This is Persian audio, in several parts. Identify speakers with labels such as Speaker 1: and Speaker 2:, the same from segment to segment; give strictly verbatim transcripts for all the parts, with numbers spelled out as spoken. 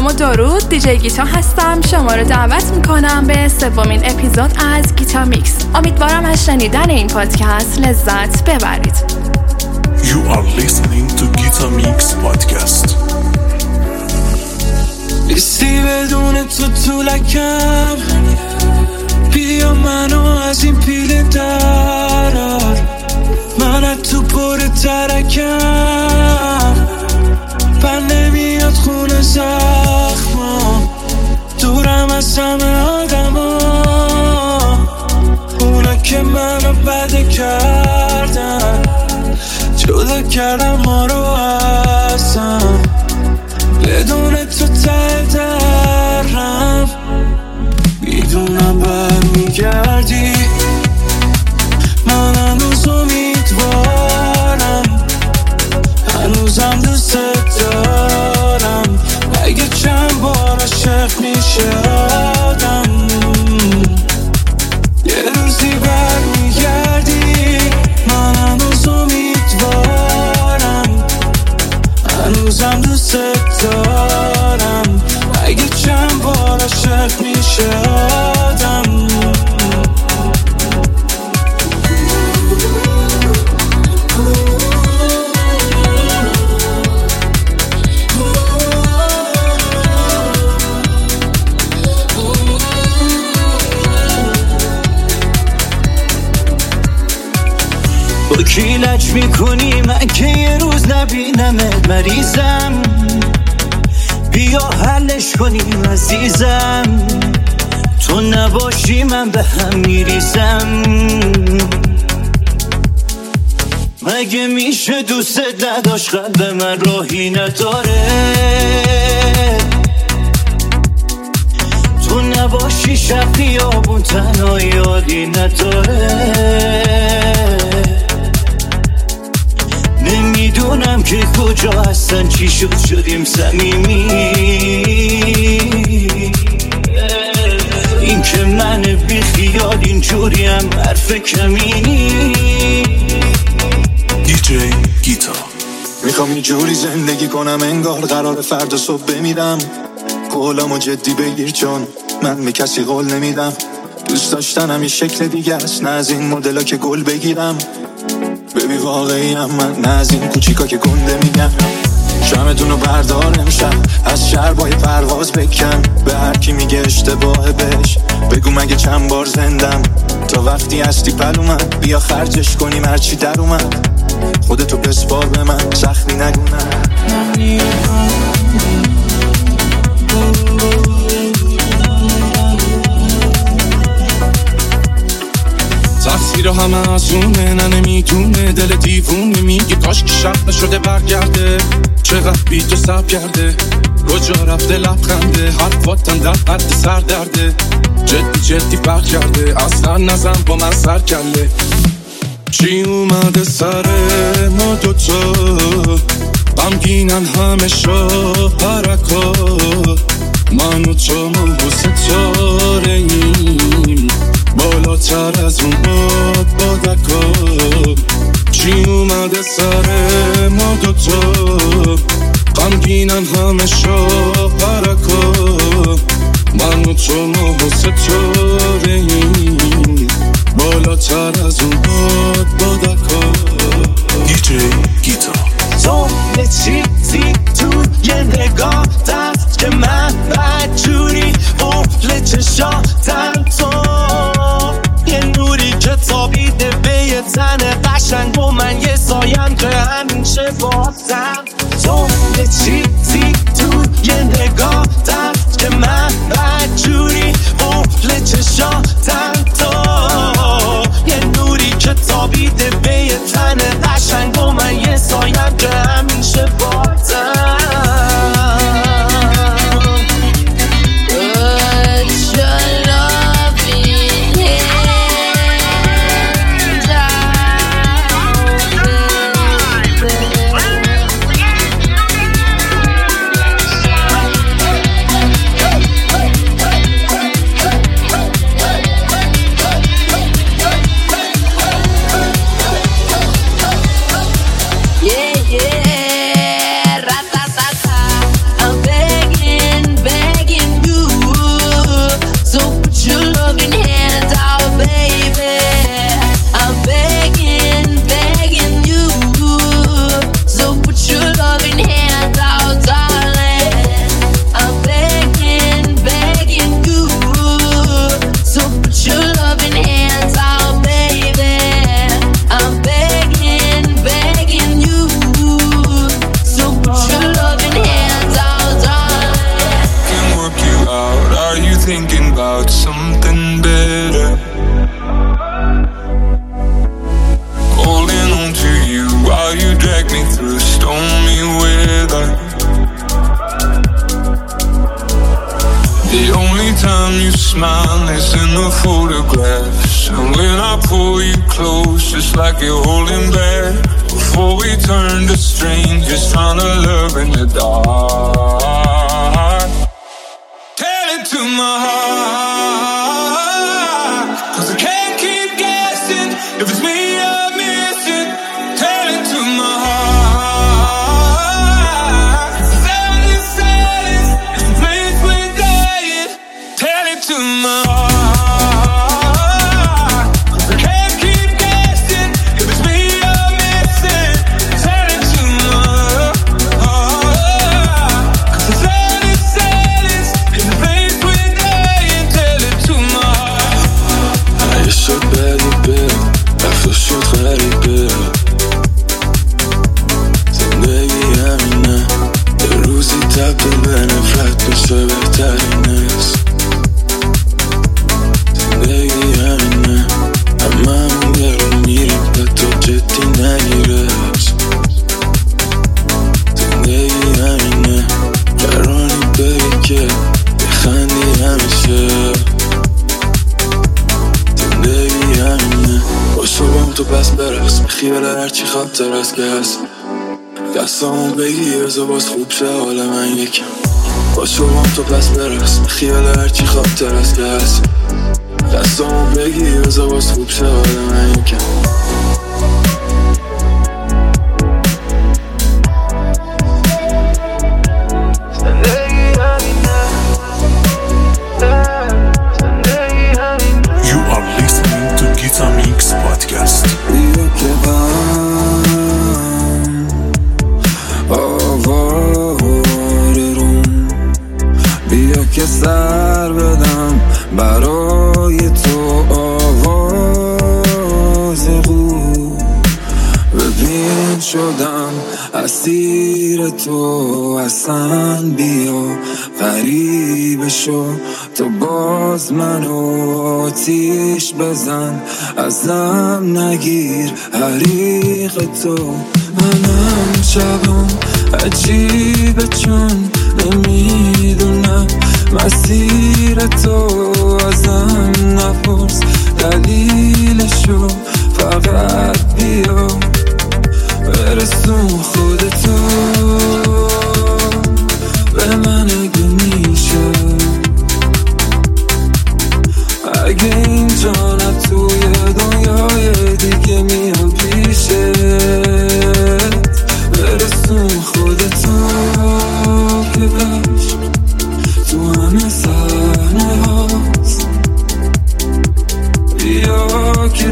Speaker 1: سلام و درود، دیجی گیتا هستم. شما رو دعوت میکنم به سومین اپیزود از گیتا میکس. امیدوارم از شنیدن این پادکست لذت ببرید.
Speaker 2: You are listening to Gita Mix podcast.
Speaker 3: ایستی بدون تو طولکم، بیا منو از این پیله درار، من از تو پر ترکم، پر نمیاد خونه زخمم، دورم از همه آدم ها، اونا که منو بده کردن، جدا کردم ما رو ازم، بدون تو ته درم، میدونم برمیگردی، من هنوز امیدوارم، هنوزم دوست دارم، اگه چند بار عاشق میشه آدم، یه روزی برمیگردی، من هنوز امیدوارم، هنوزم دوست دارم، اگه چند بار عاشق میشه آدم. با کی لج میکنی من که یه روز نبینمت مریضم، بیا حلش کنیم عزیزم، تو نباشی من به هم میریزم، مگه میشه دوست نداشت قلب من راهی نداره، تو نباشی شب خیابون تنها یادی نداره، نمیدونم که کجا هستن چی شد شدیم صمیمی، این که من بی خیال اینجوریم حرف کمینی.
Speaker 2: دیجی گیتا.
Speaker 4: میخوام اینجوری زندگی کنم انگار قرار فردا صبح بمیرم، قولمو جدی بگیر چون من به کسی قول نمیدم، دوست داشتنم یه شکل دیگه است، نه از این مدلا که گل بگیرم، ببی واقعی هم من، نه از این کوچیکا که گنده میگم، شمتونو بردار امشب از شهر با یه پرواز بکن، به هر کی میگه اشتباهه بهش بگو مگه چند بار زندم، تا وقتی هستی پلومن بیا خرجش کنیم هرچی در اومد، خودتو بسپار به من سختی نگونم.
Speaker 3: تقصیر همه از اونه، نه نمیتونه دل دیوونه، میگه کاش که شب نشده برگرده، چقدر بی تو سب کرده، کجا رفته لبخنده، حرفاتم در حد سر درده، جدی جدی فرق کرده، اصلا نزن با من سر کله، چی اومده سر ما دوتا، غمگینن همه شب حرکات، من و تو ما ستاره ایم، بالاتر از اون باد بادکا، چی اومده سر ما دوتا، غمگینن همه شب حرکات، من و تو ما ستاره ایم، بالاتر از اون باد بادکا.
Speaker 2: دیجی گیتا.
Speaker 3: تو یه چیزی تو یه نگاه دست که من بدجوری قفل چشاتم، تو یه نوری که تابیده به یه تن قشنگ و من یه سایم که همیشه بازم، تو یه چیزی تو یه نگاه دست که من بدجوری قفل چشاتم، تو یه نوری که تابیده به یه تن قشنگ و من یه سایم که همیشه بازم.
Speaker 5: smile is in the photographs. And when I pull you close, it's like you're holding back. Before we turn to strangers, trying to love in the dark. Tell it to my heart, 'cause I can't keep guessing if it's me you're missing. Tell it to my heart. Silence, silence is the place we're dying. Tell it to my heart, 'cause I can't keep guessing if it's me you're missing. Tell it to my heart, 'cause the silence, silence is the place we're dying. Tell it to my heart.
Speaker 3: اگه شد بدیبه رفت شد غریبه، زندگی همینه، یه روزی تبدیل به نفرت میشه بهترینست. زندگی همینه، همه همون گرو میریم به تو جدی نگیرش. زندگی همینه، قراری بگی که بخندی همیشه. زندگی همینه، باشو بام تو پس برقص، خیال هرچی خاطر از که هست. دستامو بگی بزا باز خوب شه حال من یکم. باشو بام تو پس برقص، خیال هرچی خاطر از که هست. دستامو بگی بزا باز خوب شه حال من یکم.
Speaker 2: You are listening to Guitar Mix Podcast.
Speaker 4: بیا که من آواره روم، بیا که سر بدم برای تو آواز قو. ببین شدم اسیر تو اصلا، بیا غریبه شو تو باز منو آتیش بزن، ازم نگیر حریق تو. منم شبم عجیبه چون نمیدونم مسیر تو، ازم نپرس دلیلشو، فقط بیا برسون خودتو به من اگه میشه. اگه اینجا نه توی دنیای دیگه میام پیشت، برسون خودتو که عشق تو همه صحنه هاست. بیا که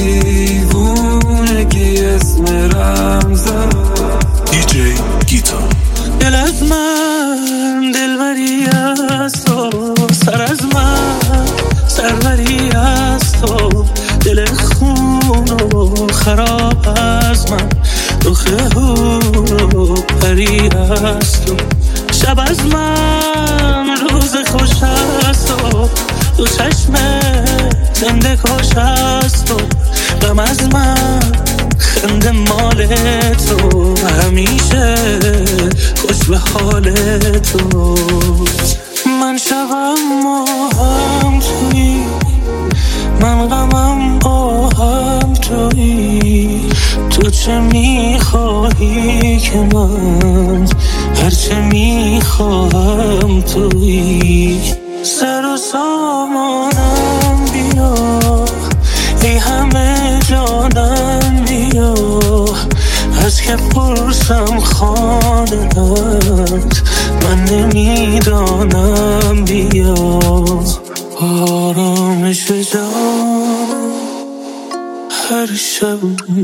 Speaker 4: دیوونگی اسم رمزه.
Speaker 2: دی جی گیتار.
Speaker 6: دل از من دلبری از تو، سر از من سروری از تو، دل خون و خراب از من، دخه و پری از تو. شب از من روز خوش از تو، تو چشم زنده کش از تو. غم از من خنده مال تو، همیشه خوش به حال تو. من شبم و هم توی، من غمم با هم توی. تو چه میخواهی که من هرچه میخواهم توی. سر و سامانم بیا، ای همه جانم بیا. از که پرسم خانه‌ات من نمیدانم، بیا آرامش جانم. هر شب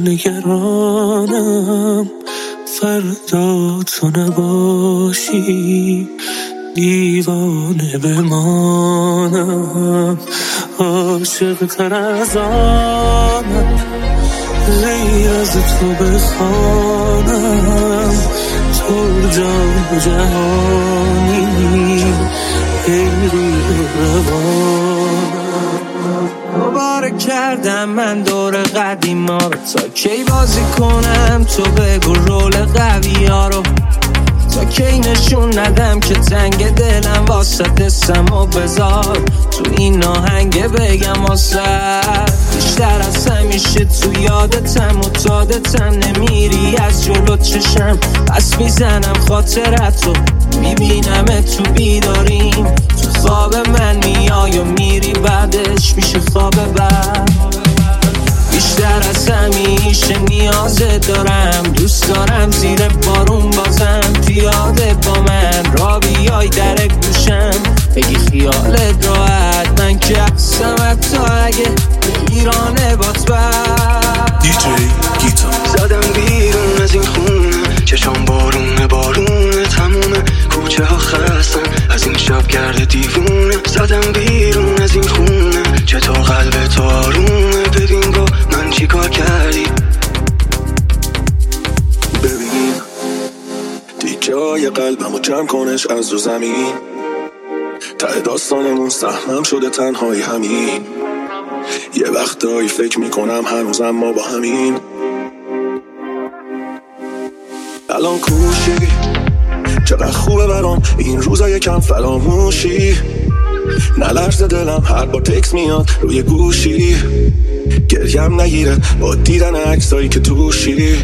Speaker 6: نگرانم فردا تو نباشی، دیوانه بمانم. عاشق تر از آنم غیر از تو بخوانم، تو جان جهانی ای روی روانم. دوباره کردم من دور قدیما رو، تا کی بازی کنم تو بگو رول قوی ها رو. تا کی نشون جون ندم که تنگ دلم واسه دستم و بذار تو این آهنگ بگم واسه بیشتر از همیشه تو یادتم و تادتم نمیری از جلو چشم پس میزنم خاطرت رو میبینم تو بیداریم تو خواب من میای و میری بعدش میشه خواب بعد بیشتر از همیشه نیازت دارم دوست دارم زیر بارون بازم پیاده با من را بیای در گوشم بگی خیالت راحت من که هستم حتی اگه ایرانه بات بر
Speaker 2: دی جی گیتا
Speaker 4: زدم بیرون از این خونه چشام بارونه بارونه تمومه کوچه ها خستن از این شب کرده دیوونه زدم بیرون از این خونه چطور قلب تو آرومه ببین با من چی کار کردی ببین دیگه های قلبمو جمع کنش از رو زمین ته داستانمون سهمم شده تنهایی همین یه وقتایی فکر میکنم هنوزم ما با همین الان کوشی چقدر خوبه برام این روزا یکم فراموشی نلرز دلم هر بار تکس میاد روی گوشی گریم نگیره با دیدن عکسایی که توشی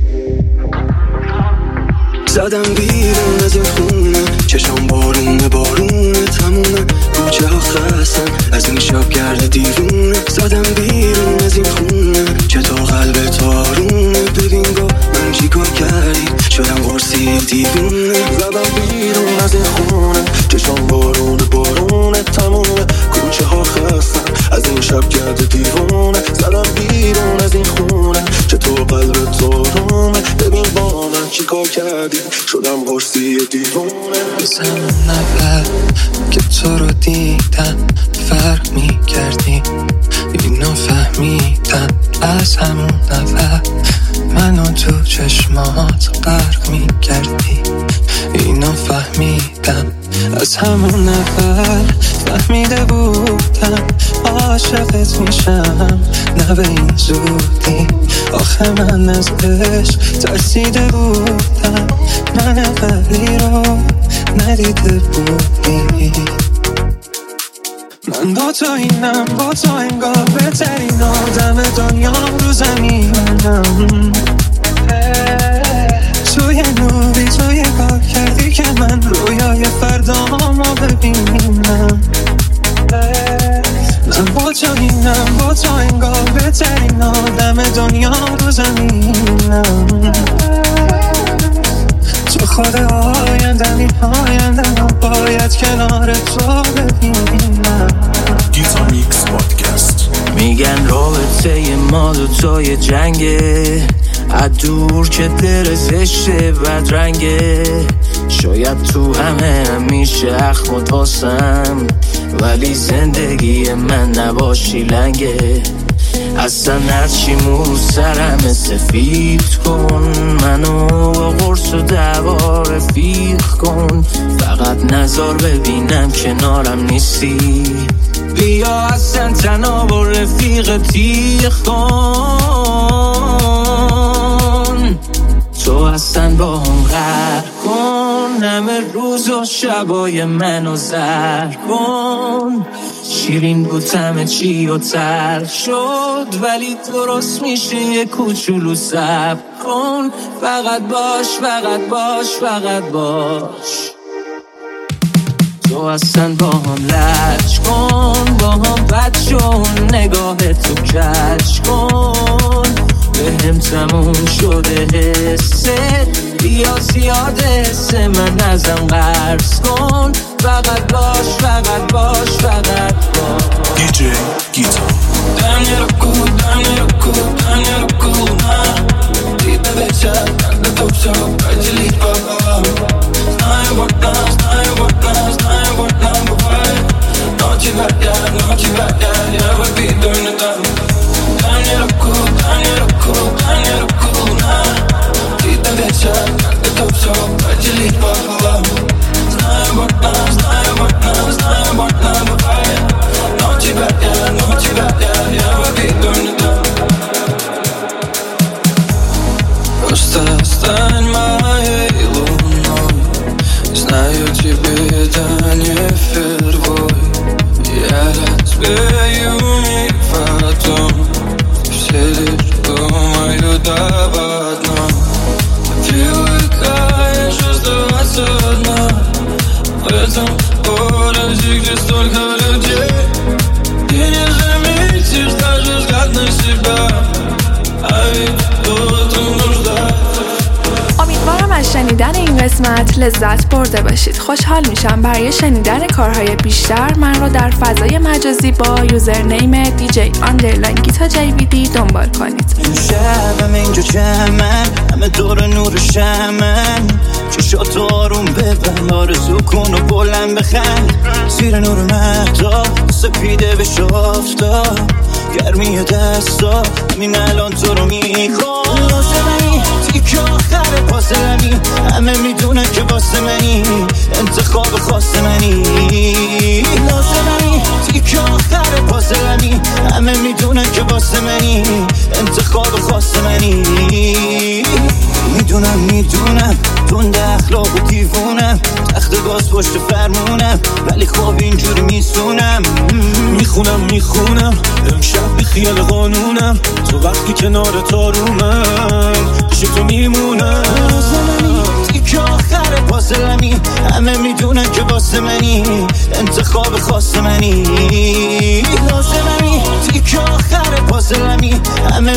Speaker 4: زدم بیرون از این خونه چشام بارونه بارونه تمومه کوچه ها خستن از این شب کرده دیوونه زدم بیرون از این خونه چطور قلب تو آرومه ببین با من چی کار کردی شدم قرصی دیوونه زدم بیرون از این خونه چشام بارونه بارونه تمومه کوچه ها خستن از این شب کرده دیوونه زدم بیرون از این خونه چطور قلب تو آرومه ببین با من چی کار کردی شدم قرصی دیوونه
Speaker 7: از همون اول که تو رو دیدم فرق می کردی اینو فهمیدم از همون اول منو تو چشمات غرق می کردی اینو فهمیدم از همون اول فهمیده بودم عاشقت میشم نه به این زودی آخه من از عشق ترسیده بودم من قبلی رو ندیده بودی من با تو اینم با تو انگار بهترین آدم دنیا رو زمینم توی نوری توی کار کردی که من رویای فردامو ببینم من با تو اینم با تو انگار بهترین آدم دنیا رو زمینم تو خود آیندم آیندم باید کنار تو ببینم
Speaker 2: گیتا میکس پادکست
Speaker 6: میگن رابطه ما دوتای جنگه از دور که دل زشته بدرنگه شاید تو همه همیشه اخم و تاسم ولی زندگی من نباشی لنگه اصلا هرچی مو سرم سفید کن منو با قرص و دعوا رفیق کن فقط نظر ببینم کنارم نیستی بیا اصلا تنها با رفیق تیغ کن تو اصلا با هم غر کن همه روز و شبای منو زر کن شیرین بود همه چی و تر شد ولی درست میشه یه کوچولو صبر کن فقط باش فقط باش فقط باش تو اصلا با هم لج کن با هم بد شون نگاه تو کج کن به هم تموم شده حست بیا زیاد حس من ازم قرض کن فقط باش فقط باش فقط باش
Speaker 2: دی جی گیتا
Speaker 7: دم یرکو دم یرکو دم یرکو نه دیده بچه بنده توبشا بجلی بابا نای بردم نای بردم نای بردم بابای ناچی بردم ناچی بردم یه و بیدون دم دم یرکو دم یرکو دم یرکو نه دیده بچه بنده توبشا بجلی بابا نای بردم نای بردم نای بردم بابای ناچی بردم ناچی بردم یه و بیدون دم Просто стань моей луной. Знаю,
Speaker 5: دعوت نه привыкаешь, оставаться одна. В этом городе, где столько людей, ты не заметишь даже взгляд на себя. А ведь кто-то нуждается.
Speaker 1: امیدوارم از شنیدن این قسمت لذت برده باشید. خوشحال میشم برای شنیدن کارهای بیشتر من رو در فضای مجازی با یوزرنیم دی جی آندرلاین گیتا جیویدی دنبال کنید.
Speaker 8: این شب همه اینجا جمعن، همه دور نور شمن، چشاتو آروم ببند، آرزو کن و بلند بخند، زیر نور مهتاب سپیده بشه آفتاب، گرمی دستا همین الان تو رو میخوام. لازمنی تیک آخر پاسلمی، همه میدونن که واسه منی، انتخاب خاص منی. لازمنی تیک آخر پاسلمی، همه میدونن که واسه منی، انتخاب خاص منی. میدونم میدونم تند اخلاق و دیوونم، تخت باز پشت فرمونم، ولی خواب اینجوری میسونم.
Speaker 3: میخونم میخونم امشب بی خیال قانونم، تو وقتی کنار تارومم پیش تو میمونم.
Speaker 8: لازمنی تیک آخر پاسلمی، همه میدونن که واسه منی، انتخاب خاص منی. لازمنی تیک آخر پاسلمی، همه